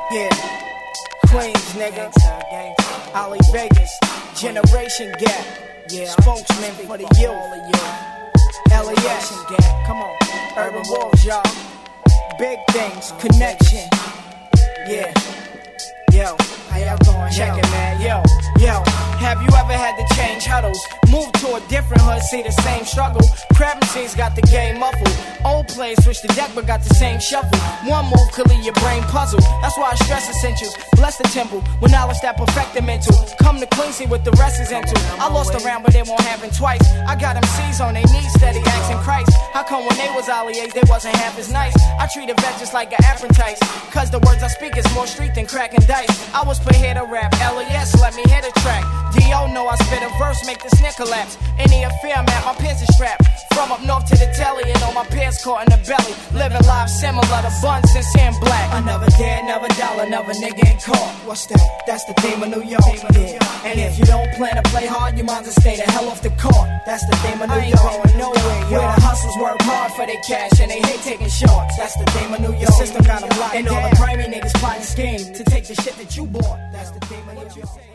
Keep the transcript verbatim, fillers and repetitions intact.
Yeah, Queens, nigga. Ali Vegas, Generation Gap. Yeah, spokesman for the youth. L A S, come on. Urban Wolves, y'all. Big things, connection. Yeah. Yo, how y'all going? Check it, man. Yo, yo. Have you ever had to change huddles? Move to a different hood, see the same struggle. Crab machines got the game muffled. Old players switch the deck, but got the same shuffle. One move could leave your brain puzzled. That's why I stress essentials. Bless the temple when knowledge that perfect the mental. Come to Quincy with the rest is into. I lost a round, but they won't happen twice. I got M Cs on their knees, steady asking Christ. How come when they was Allies, they wasn't half as nice? I treat a vet just like an apprentice. Cause the words I speak is more street than cracking dice. I was put here to rap, L A S, let me hit a track. D O know I spit a verse, make this nigga collapse. Any affair, man, my pants are strapped. From up north to the telly, and all my pants caught in the belly. Living life similar to buns and sand black. Another dare, another dollar, another nigga ain't caught. What's that? That's the theme of New York. Yeah. And if you don't plan to play hard, you might as well stay the hell off the court. That's the theme of New York. Going nowhere, yo. Where the hustlers work hard for their cash and they hate taking shorts. That's the theme of New York. The system got them locked. And all the grimy niggas plotting scheme to take the shit that you bought. That's the theme of New York.